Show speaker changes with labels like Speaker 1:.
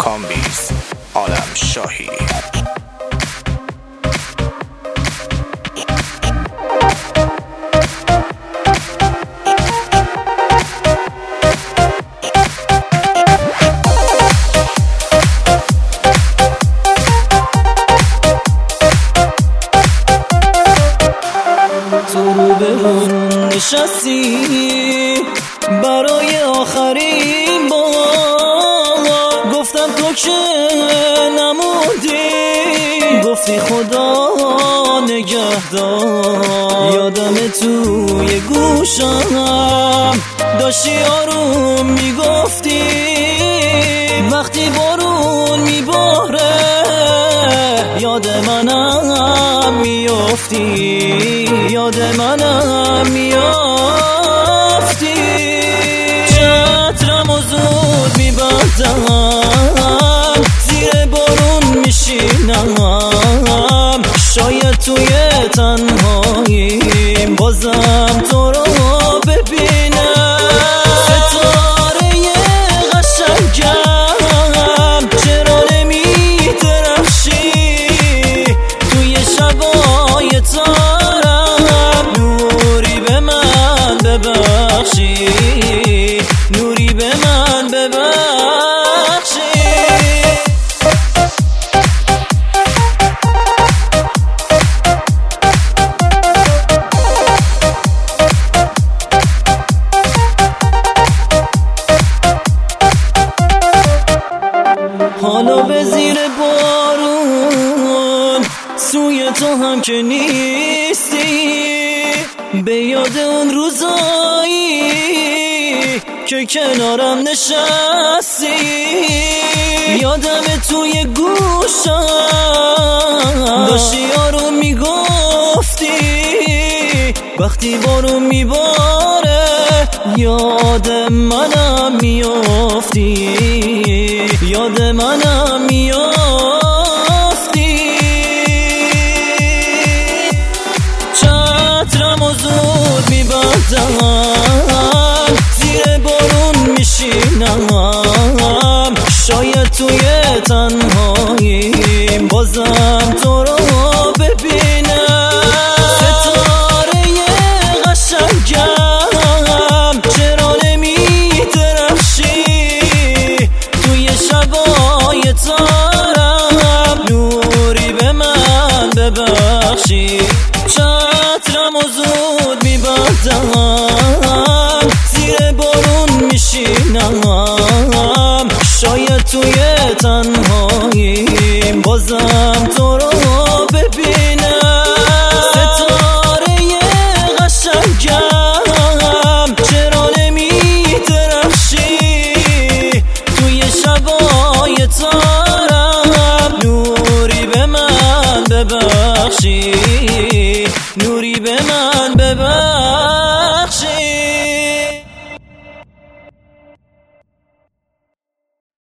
Speaker 1: کامبیز عالم شاهی.
Speaker 2: تو رو به اون نشستی برای آخرین بار، گفتم تو که نمودی، گفتی خدا نگهدار. یادم توی گوشم داشتی آروم میگفتی، وقتی بارون میباره یاد منم میافتی، یاد منم میافتی. چترم و زود میبندم، زیر بارون میشینم، شاید توی تنهاییم بازم تو رو ببینم. ستاره قشنگم چرا نمیدرخشی توی شبای تارم، نوری به من ببخشی، نوری به من ببخشی. حالا به زیر بارون سوی تو هم که نیستی، به یاد اون روزایی که کنارم نشستی. یادم توی گوشم داشتی آروم میگفتی، وقتی بارون میباره یاد منم میافتی، یاد منم میافتی. چترم و زود میبندم، زیر بارون میشینم، شاید توی تنهاییم بازم تو رو ببینم. ستاره قشنگم چرا نمیدرخشی توی شبای تارم، نوری به من ببخشی. چترم و زود میبندم، زیر بارون میشینم، شاید توی تنهاییم بازم تو رو ببینم. ستاره قشنگم چرا نمیدرخشی توی شبای تارم، نوری به من ببخشی، نوری به